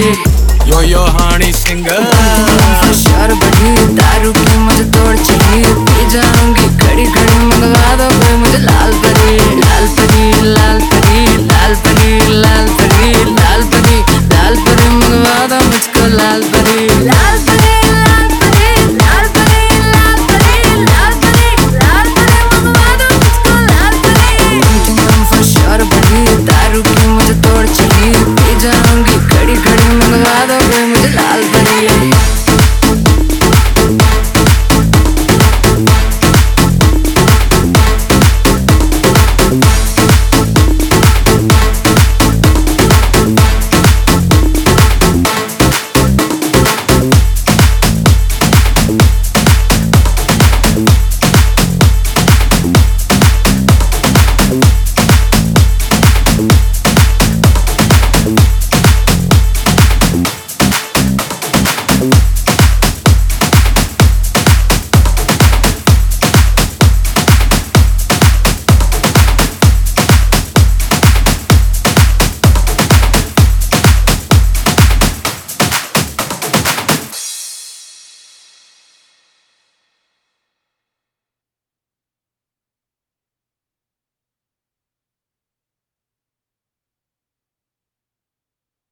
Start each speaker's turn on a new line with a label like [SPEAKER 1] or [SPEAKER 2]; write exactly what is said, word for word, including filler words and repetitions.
[SPEAKER 1] यो यो हानी singer
[SPEAKER 2] शोर बढ़ी, दारू की मुझे तोड़ चली, पी जाऊंगी खड़ी खड़ी, मंगवा दो कोई मुझे लाल परी, लाल परी, लाल परी, लाल परी, लाल परी, लाल परी, लाल परी, मंगवा दो मुझको लाल परी, लाल परी, लाल परी, लाल परी, लाल परी, लाल परी, लाल परी, मंगवा दो मुझको लाल परी। शोर बढ़ी, दारू की मुझे तोड़ चली, पी जाऊंगी खड़ी खड़ी, मंगवा दो कोई